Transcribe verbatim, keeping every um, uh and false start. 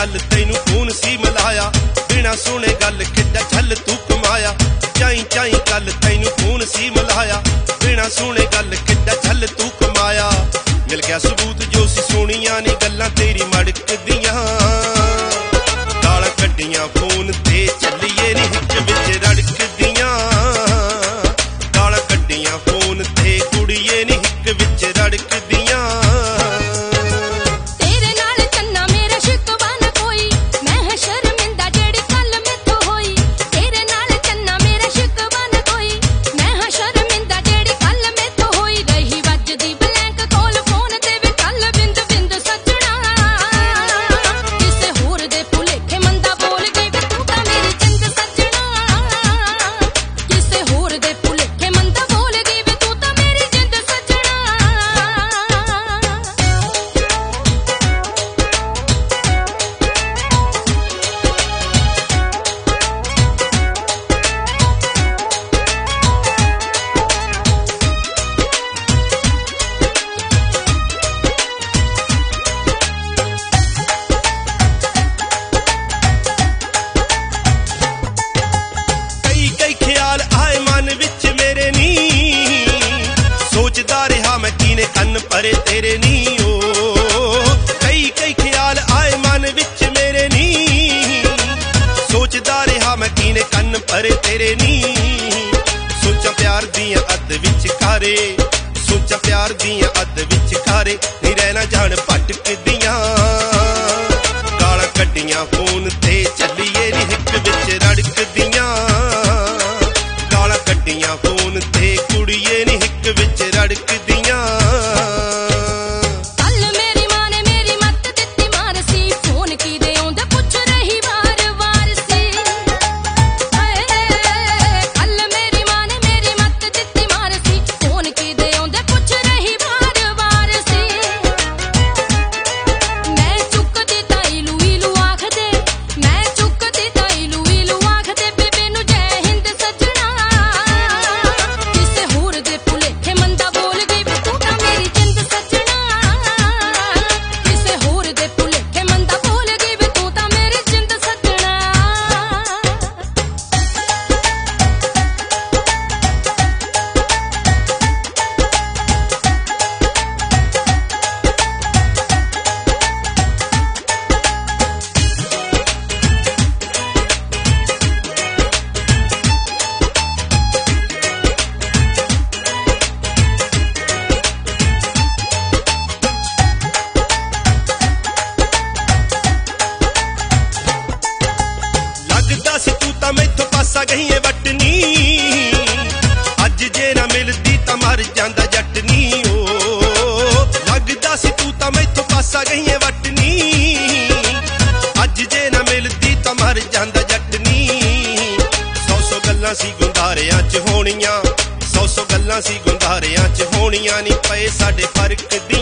गल तैनू खून सी मिलाया, बिना सुने गल किड्डा छल तू कमाया। चाई चाई गल तैनू खून सी मिलाया, बिना सुने गल किड्डा छल तू कमाया। मिल गया सबूत जो सी सोनिया नी गल्लां तेरी मड़कदियां, गालां कड्डियां फोन ते चलिए नी हिक विच रड़कदियां, गालां कड्डियां फोन ते कुड़िए नी हिक विच रड़कदियां। कन परे तेरे नी ओ कई कई ख्याल आए मन विच मेरे नी, सोचदा रहा मैं कीने कन परे तेरे नी। सोचा प्यार दियां अद विच कारे, सोचा प्यार दियां अद विच कारे, नी रहना जान भटकदियां, गालां कड्डियां फोन ते चलिए नी हिक विच रड़कदियां, गालां कड्डियां फोन ते कुड़िए नी हिक विच रड़कदियां। गईए वटनी अज जे ना मिलदी तां मर जांदा जटनी, ओ लगदा सी तू तां मैथों पासा गईए वटनी, अज जे ना मिलदी तां मर जांदा जटनी। सौ सौ गल्लां सी गुंदारियां च होणियां, सौ सौ गल्लां सी गुंदारियां च होणियां, नी पए साडे फर्क दी